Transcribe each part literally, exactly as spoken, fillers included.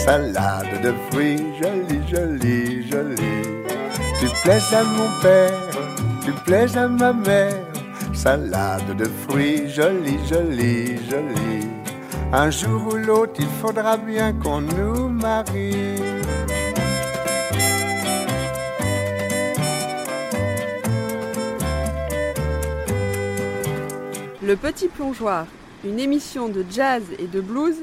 salade de fruits, jolie, jolie, jolie. Tu plais à mon père, tu plais à ma mère, salade de fruits, jolie, jolie, jolie. Un jour ou l'autre, il faudra bien qu'on nous marie. Le Petit Plongeoir, une émission de jazz et de blues.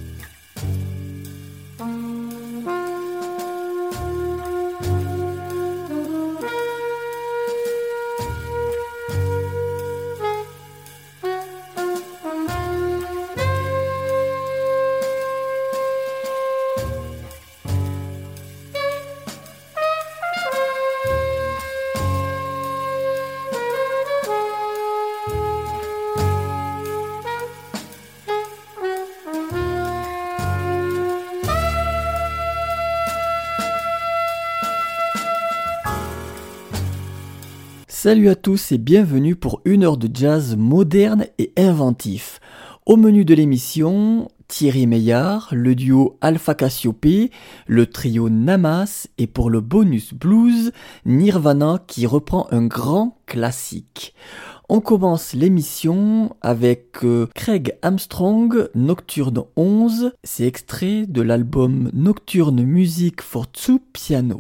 Salut à tous et bienvenue pour une heure de jazz moderne et inventif. Au menu de l'émission, Thierry Meillard, le duo Alpha Cassiope, le trio Namas et pour le bonus blues, Nirvana qui reprend un grand classique. On commence l'émission avec euh, Craig Armstrong, Nocturne onze, c'est extrait de l'album Nocturne Music for Two Piano.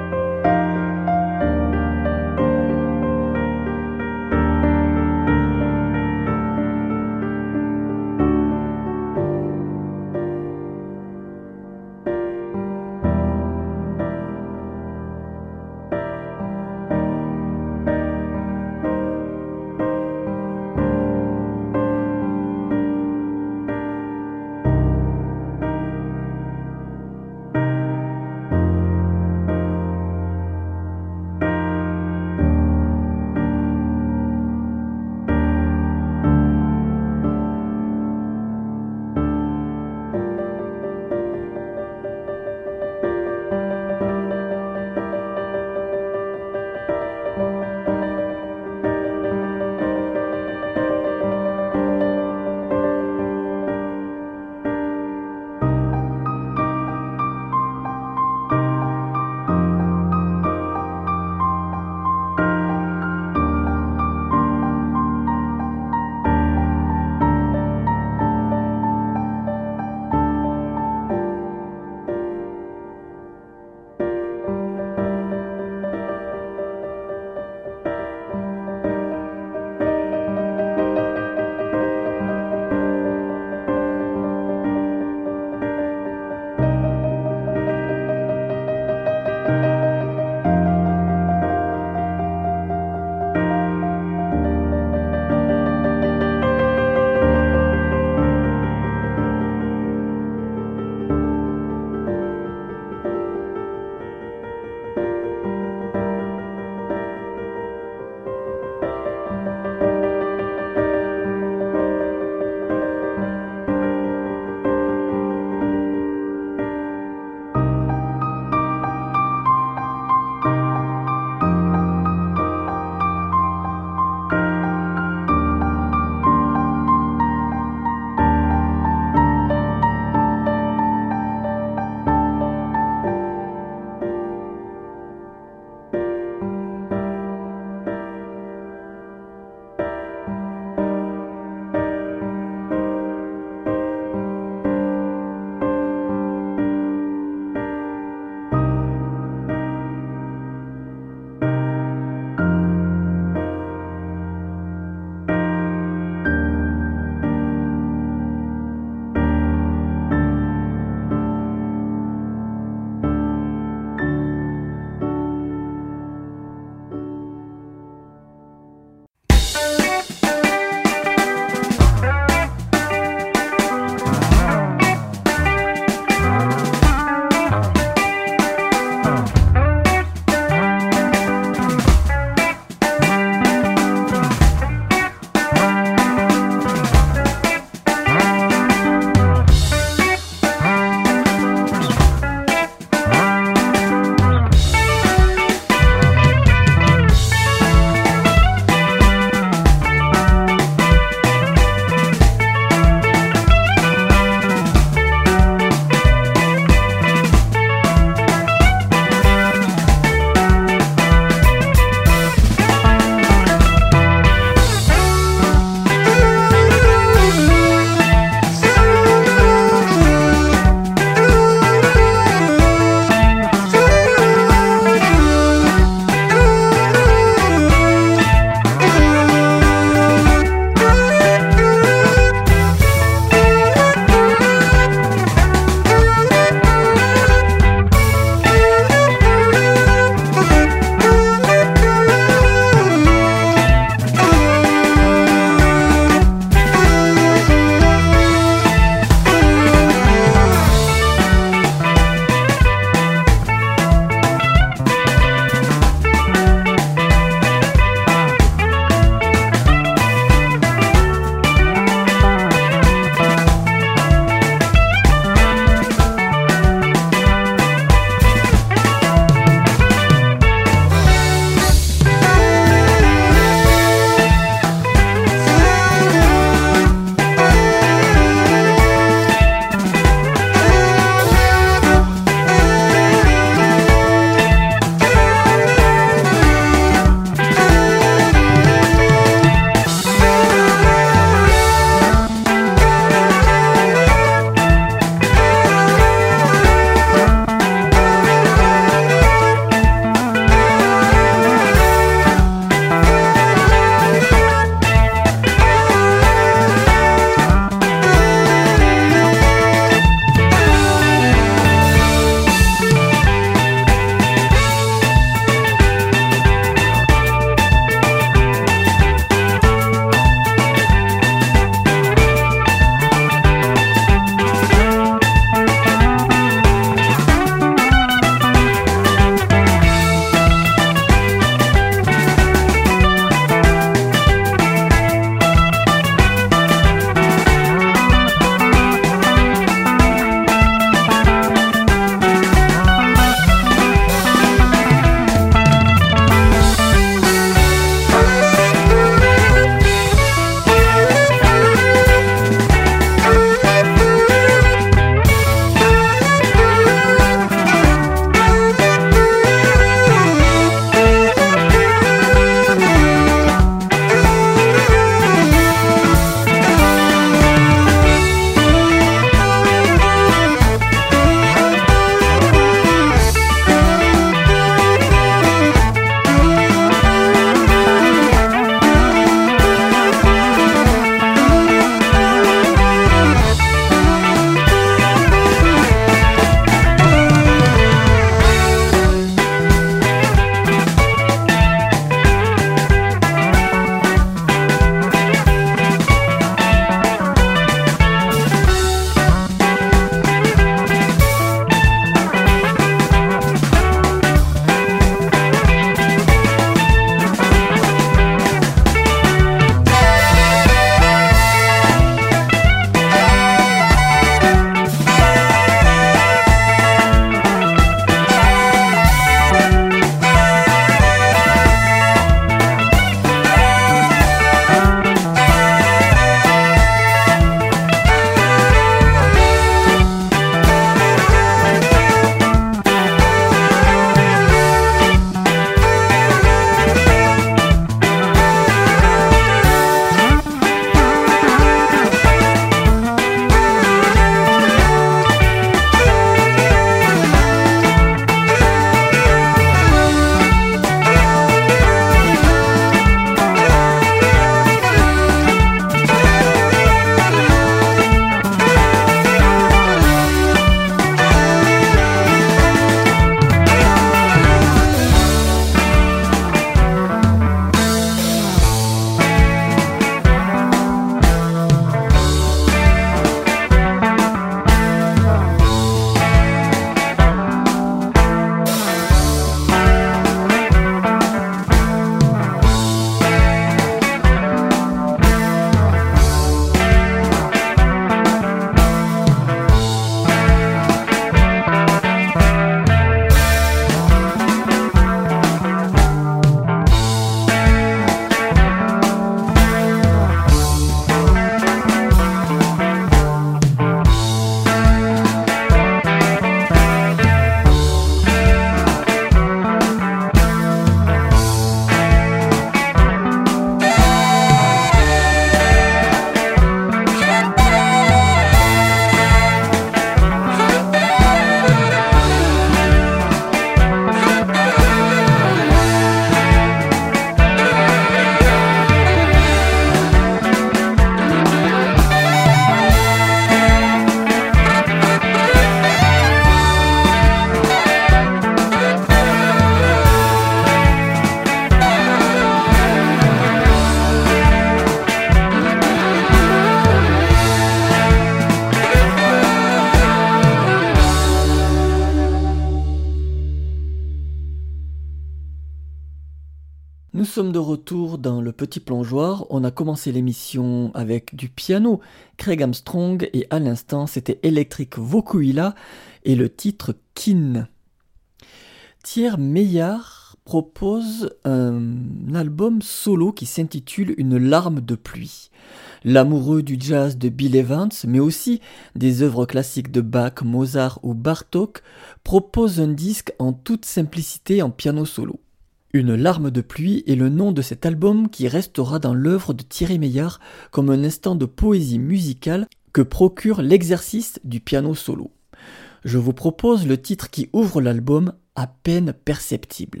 Nous sommes de retour dans le petit plongeoir. On a commencé l'émission avec du piano, Craig Armstrong, et à l'instant c'était Electric Vokuhila et le titre Kin. Thierry Meillard propose un album solo qui s'intitule Une larme de pluie. L'amoureux du jazz de Bill Evans, mais aussi des œuvres classiques de Bach, Mozart ou Bartók, propose un disque en toute simplicité en piano solo. Une larme de pluie est le nom de cet album qui restera dans l'œuvre de Thierry Meillard comme un instant de poésie musicale que procure l'exercice du piano solo. Je vous propose le titre qui ouvre l'album, À peine perceptible.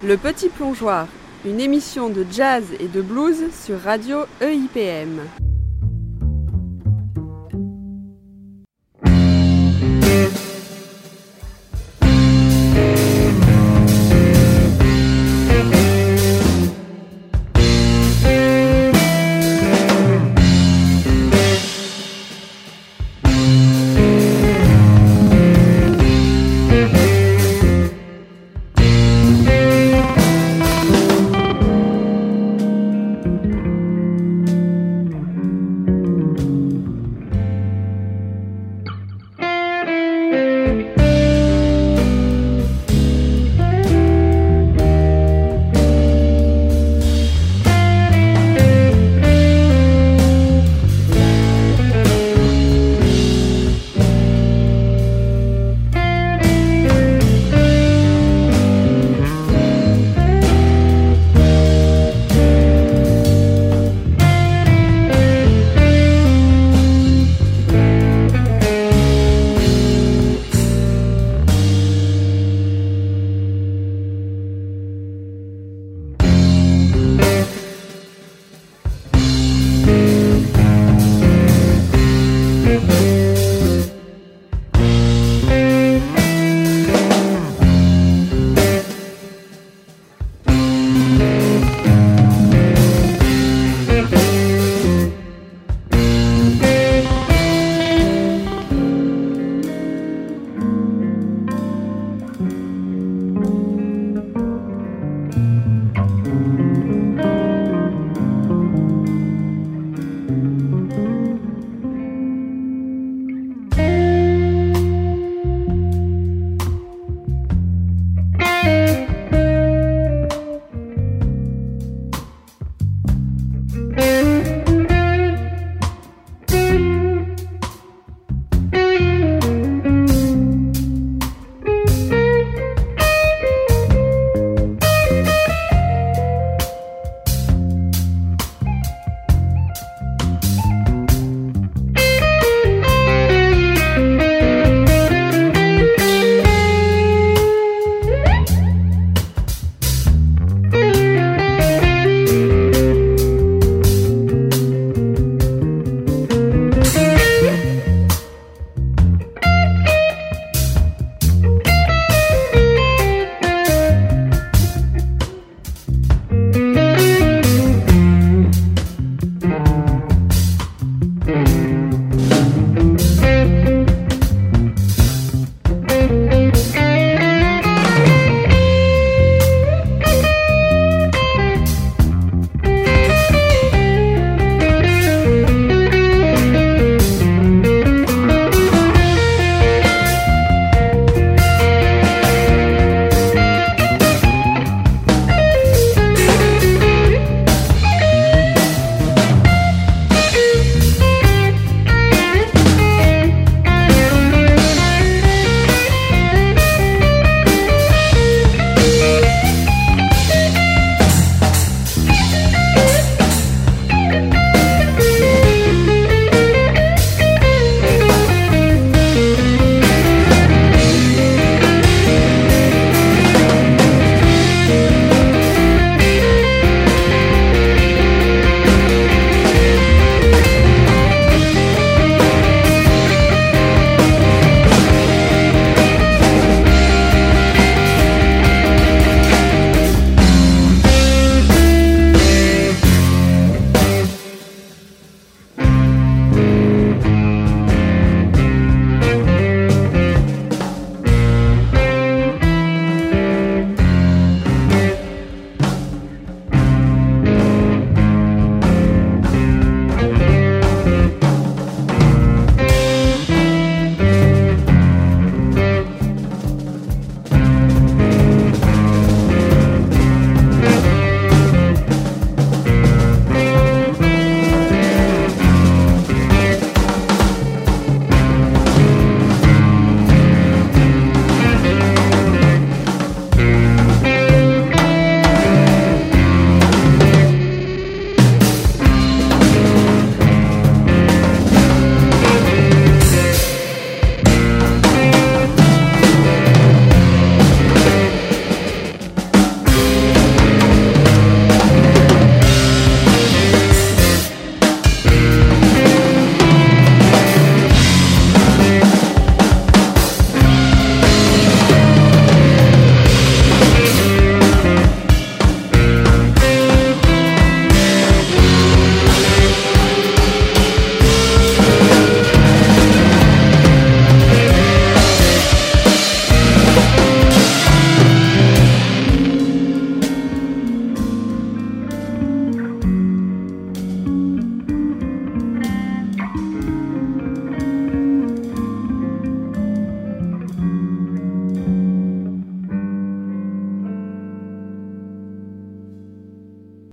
Le Petit Plongeoir, une émission de jazz et de blues sur Radio E I P M.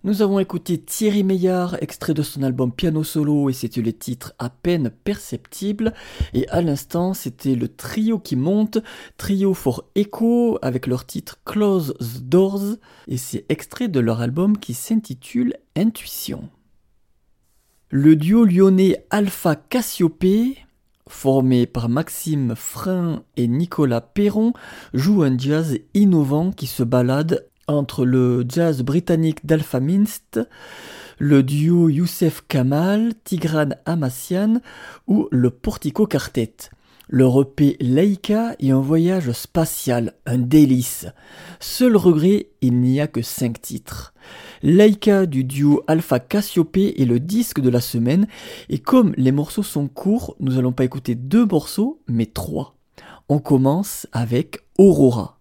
Nous avons écouté Thierry Meillard, extrait de son album Piano Solo, et c'était le titre À peine perceptible. Et à l'instant, c'était le trio qui monte, Trio for Echo, avec leur titre Close the Doors, et c'est extrait de leur album qui s'intitule Intuition. Le duo lyonnais Alpha Cassiopée, formé par Maxime Frein et Nicolas Perron, joue un jazz innovant qui se balade entre le jazz britannique d'Alpha Minst, le duo Youssef Kamal, Tigran Amassian ou le Portico Quartet. Leur E P Laïka est un voyage spatial, un délice. Seul regret, il n'y a que cinq titres. Laïka du duo Alpha Cassiopée est le disque de la semaine, et comme les morceaux sont courts, nous allons pas écouter deux morceaux, mais trois. On commence avec Aurora.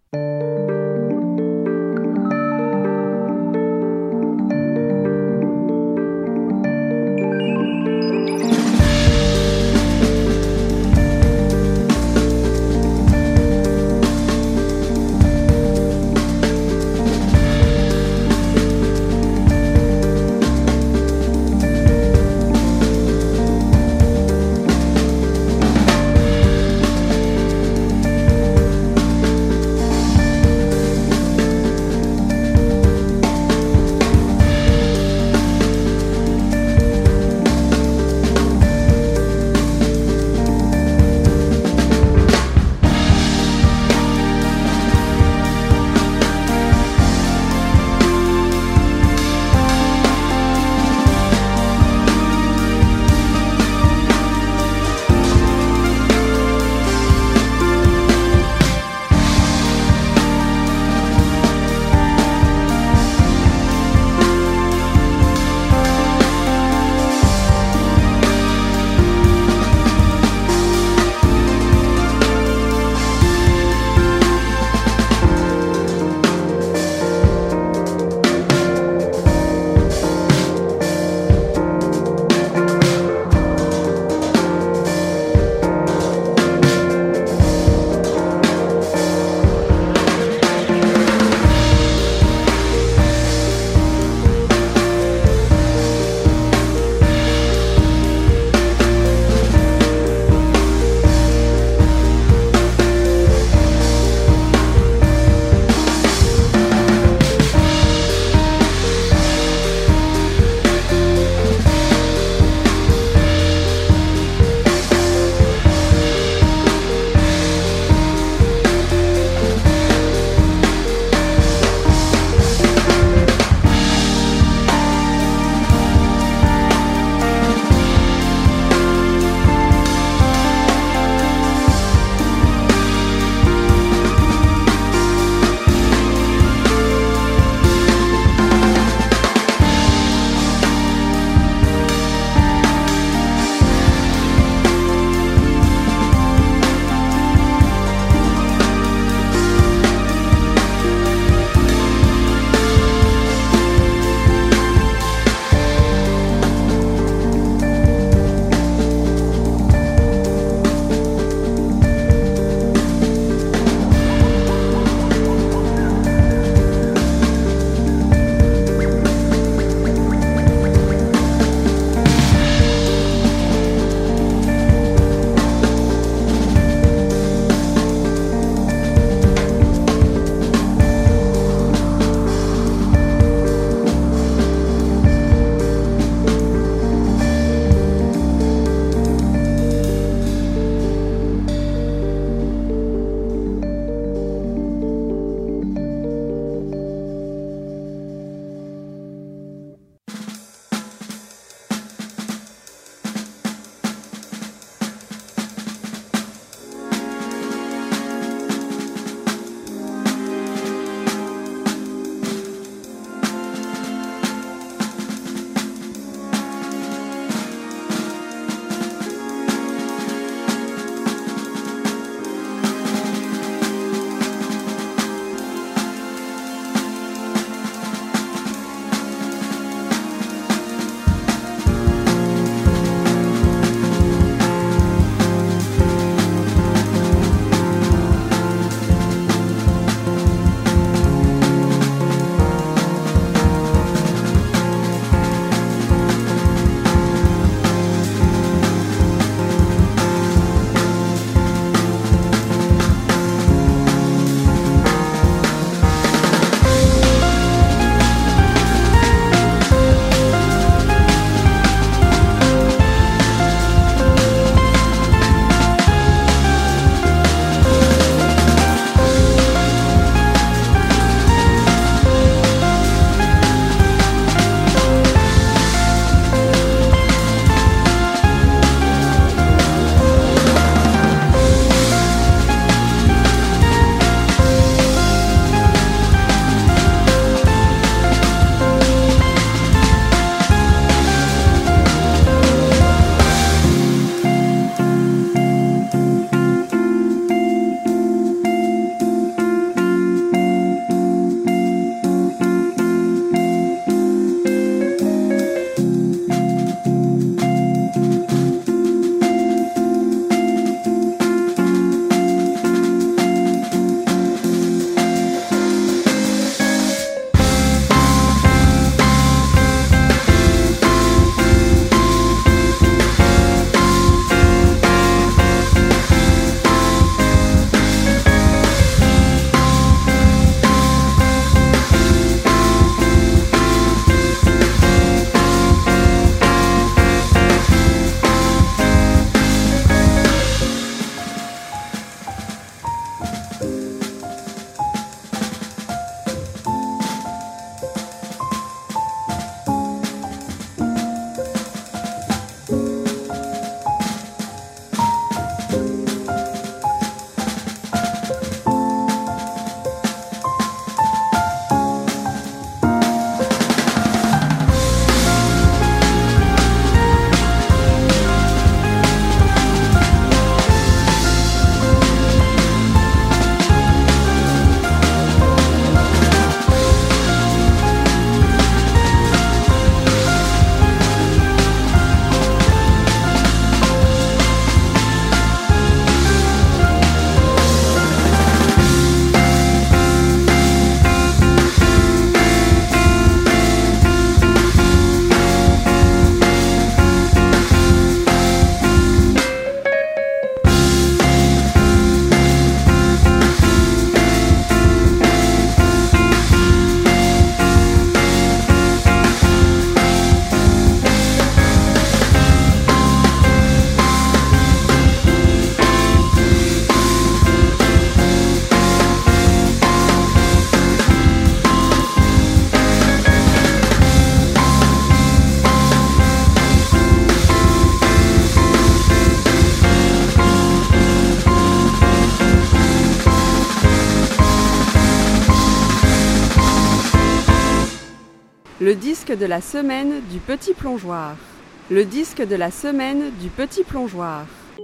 disque de la semaine du Petit Plongeoir. Le disque de la semaine du Petit Plongeoir.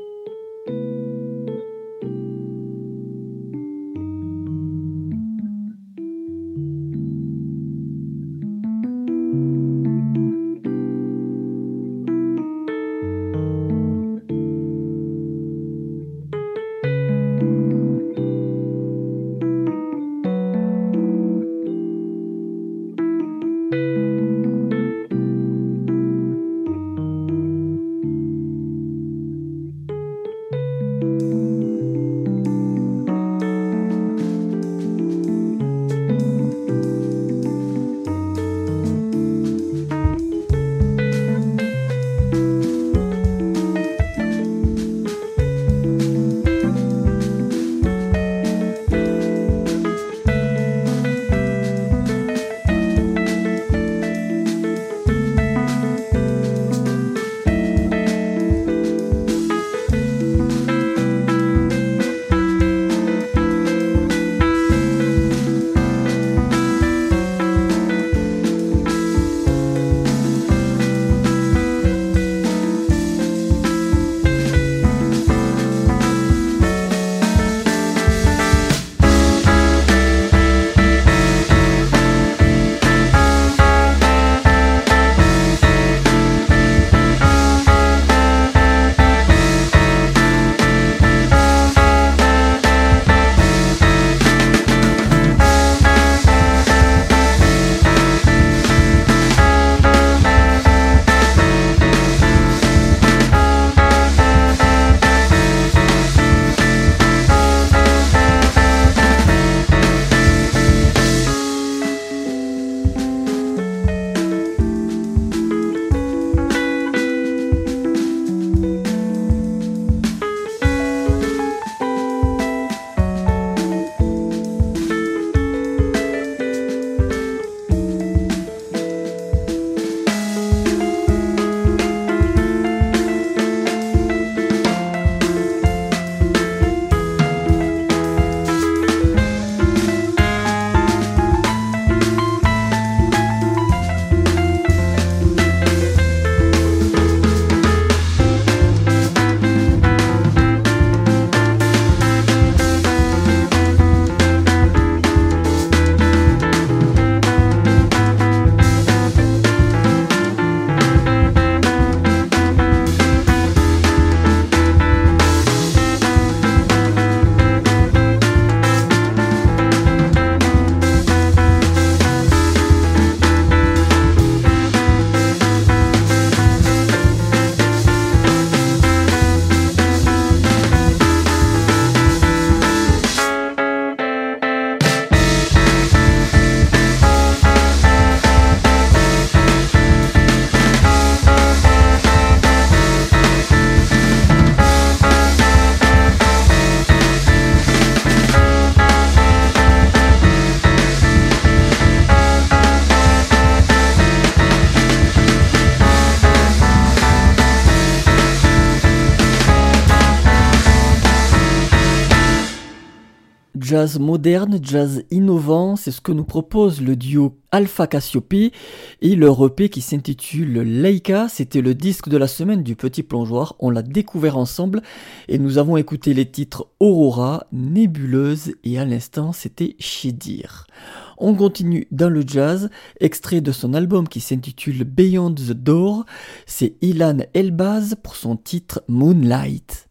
Jazz moderne, jazz innovant, c'est ce que nous propose le duo Alpha Cassiope et leur E P qui s'intitule Leica. C'était le disque de la semaine du Petit Plongeoir, on l'a découvert ensemble et nous avons écouté les titres Aurora, Nébuleuse et à l'instant c'était Shedir. On continue dans le jazz, extrait de son album qui s'intitule Beyond the Door, c'est Ilan Elbaz pour son titre Moonlight.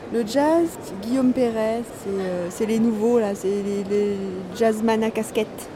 Le jazz, c'est Guillaume Perret, c'est, euh, c'est les nouveaux, là, c'est les, les jazzman à casquette.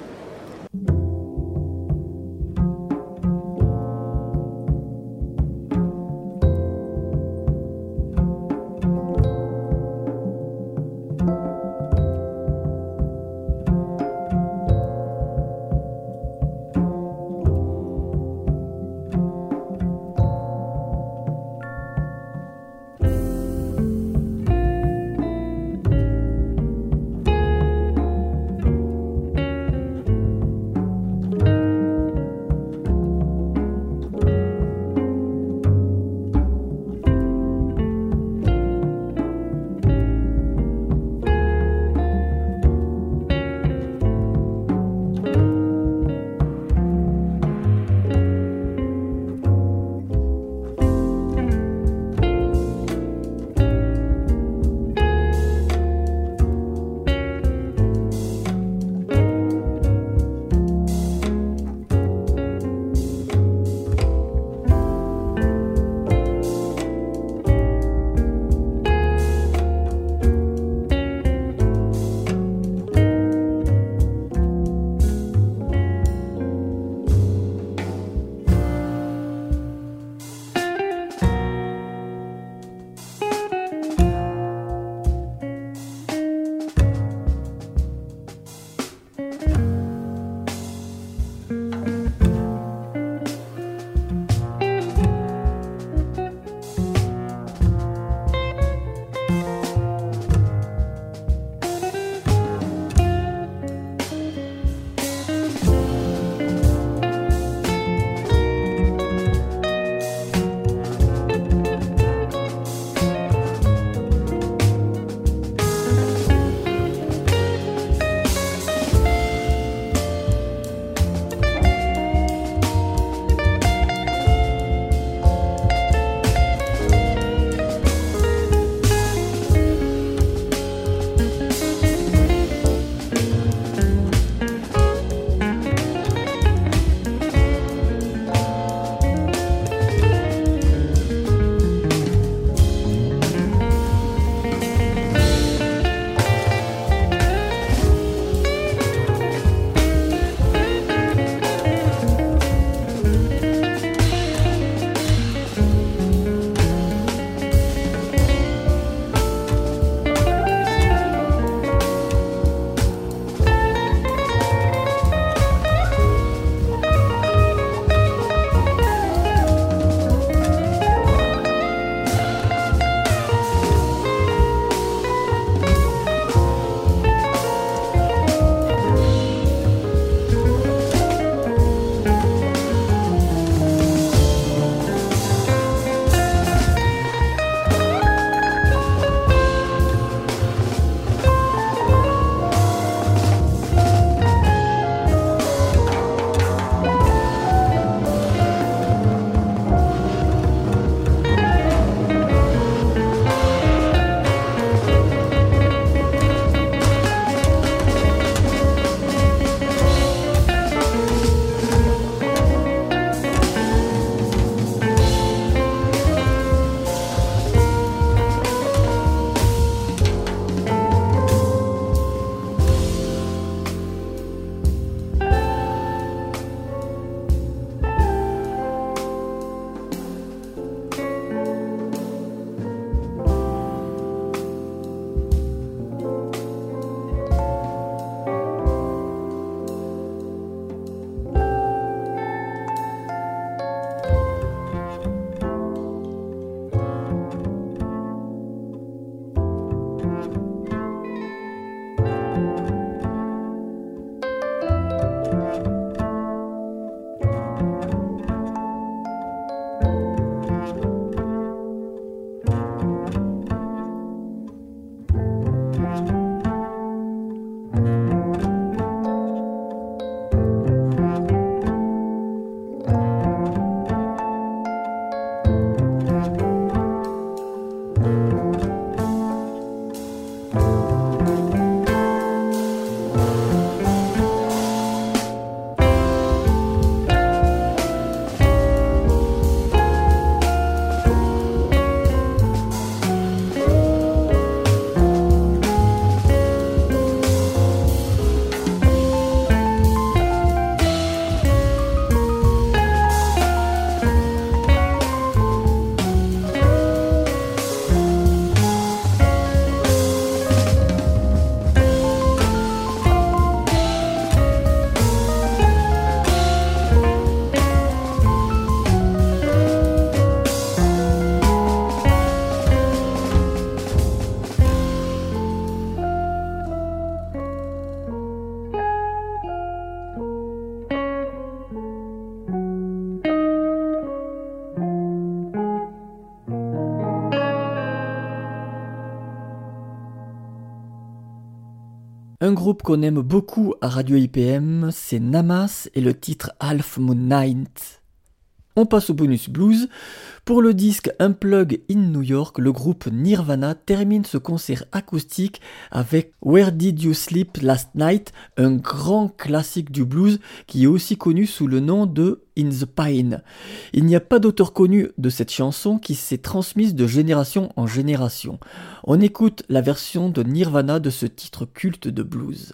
Un groupe qu'on aime beaucoup à Radio I P M, c'est Namas et le titre Half Moon Night. On passe au bonus blues. Pour le disque Unplug in New York, le groupe Nirvana termine ce concert acoustique avec Where Did You Sleep Last Night, un grand classique du blues qui est aussi connu sous le nom de In the Pine. Il n'y a pas d'auteur connu de cette chanson qui s'est transmise de génération en génération. On écoute la version de Nirvana de ce titre culte de blues.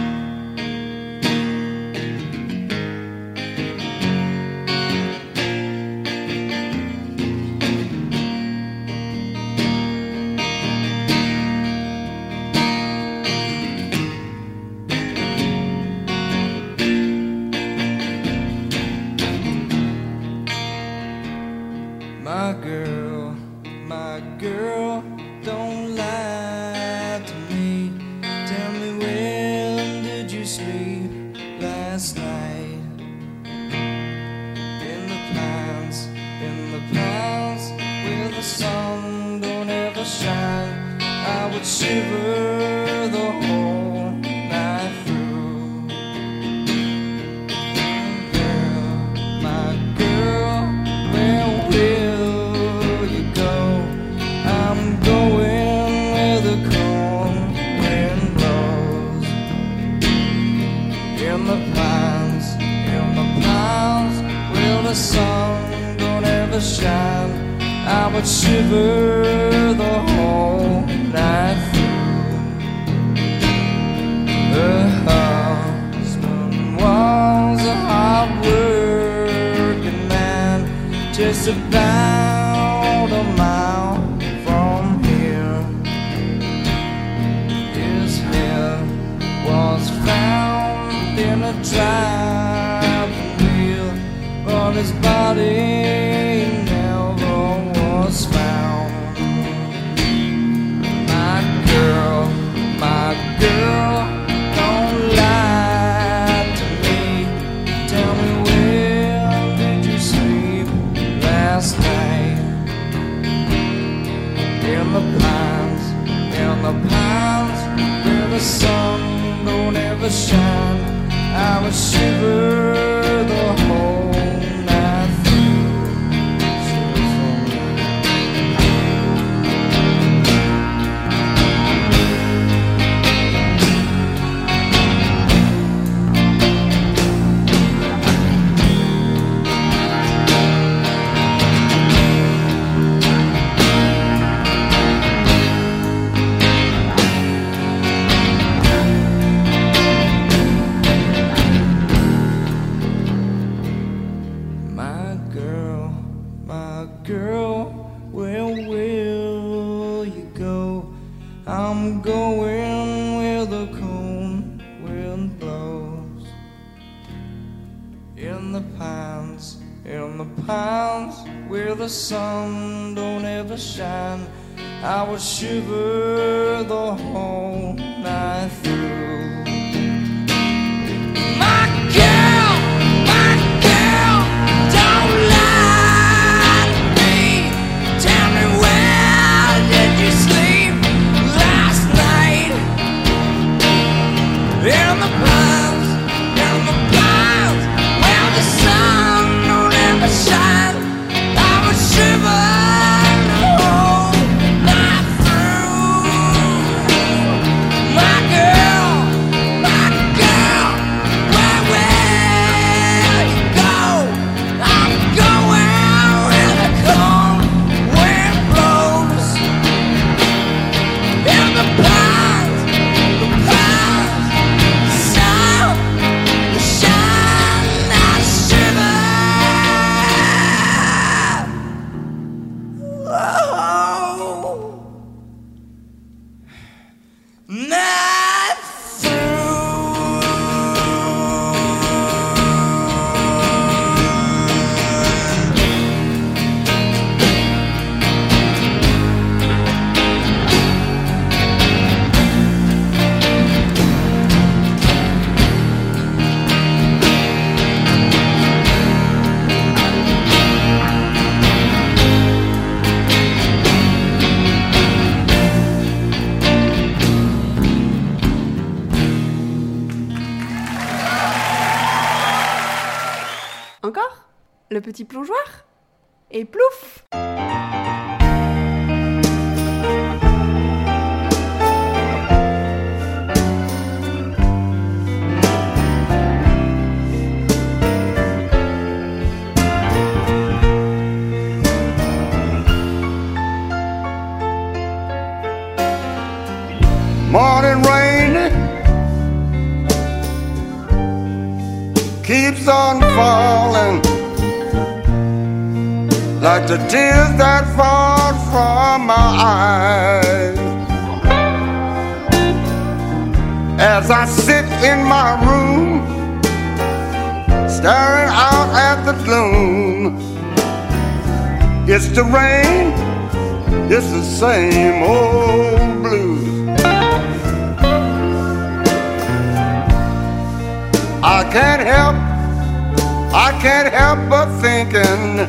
My girl, my girl, don't lie to me. Tell me, when did you sleep last night? In the pines, in the pines, where the sun don't ever shine, I would shiver the whole night through. Girl, my girl, where will you go? I'm going where the cold wind blows. In the pines, in the pines, where the sun don't ever shine, I would shiver the whole night through. Her husband was a hard-working man, just about a mile from here. His head was found in a driving wheel, but his body never was found. My girl, my girl, don't lie to me. Tell me, where did you sleep last night? In the pines, in the pines, where the sun don't ever shine, I would shiver the whole night through. My girl, my girl, where will you go? I'm going where the cold wind blows. In the pines, in the pines, where the sun don't ever shine, I would shiver the whole night through. My girl, my girl, don't lie to me. Tell me, where did you sleep last night? In the pines, in the pines, where the sun don't ever shine, I would shiver the whole night through. le petit plongeoir. Et plouf! Morning rain keeps on falling like the tears that fall from my eyes as I sit in my room staring out at the gloom. It's the rain, it's the same old blues. I can't help, I can't help but thinking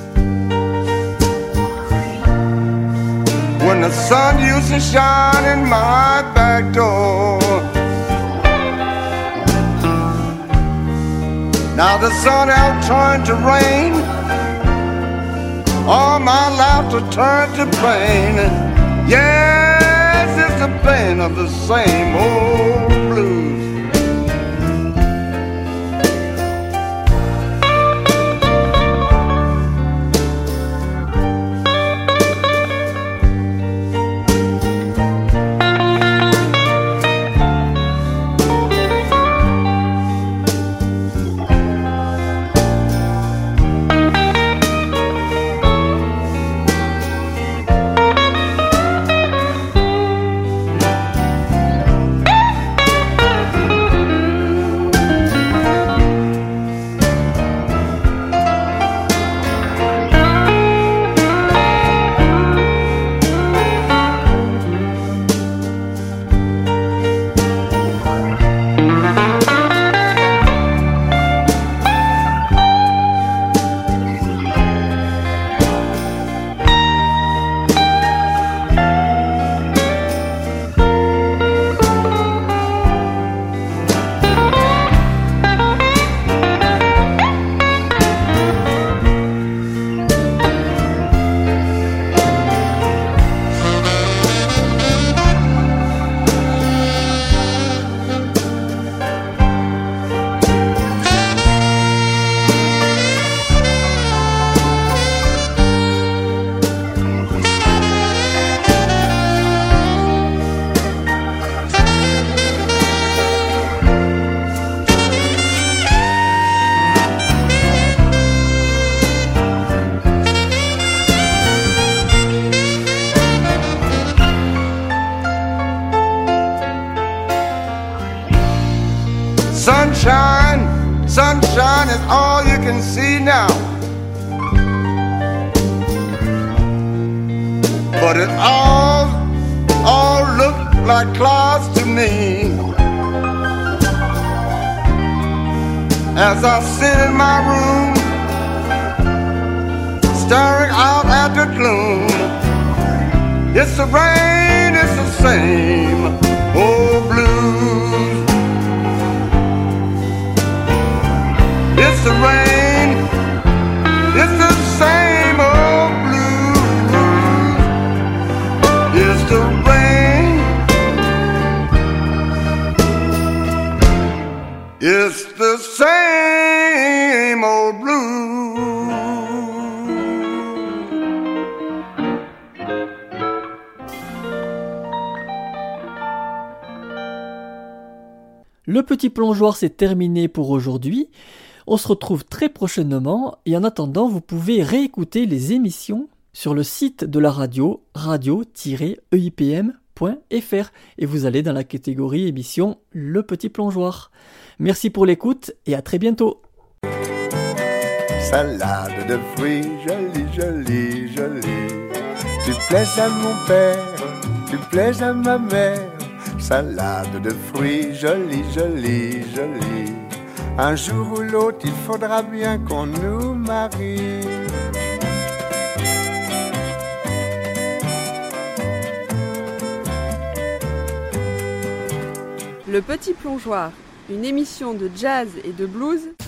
when the sun used to shine in my back door. Now the sun has turned to rain, all my laughter turned to pain. Yes, it's the pain of the same old blues. Sunshine, sunshine is all you can see now. But it all, all look like clouds to me. As I sit in my room, staring out at the gloom. It's the rain, it's the same old blues. It's the rain, it's the same old blues. It's the rain, it's the same old blues. Le petit plongeoir, c'est terminé pour aujourd'hui. On se retrouve très prochainement et en attendant, vous pouvez réécouter les émissions sur le site de la radio, radio tiret e i p m point f r et vous allez dans la catégorie émission Le Petit Plongeoir. Merci pour l'écoute et à très bientôt. Salade de fruits, jolie, jolie, jolie. Tu plais à mon père, tu plais à ma mère. Salade de fruits, jolie, jolie, jolie. Un jour ou l'autre, il faudra bien qu'on nous marie. Le Petit Plongeoir, une émission de jazz et de blues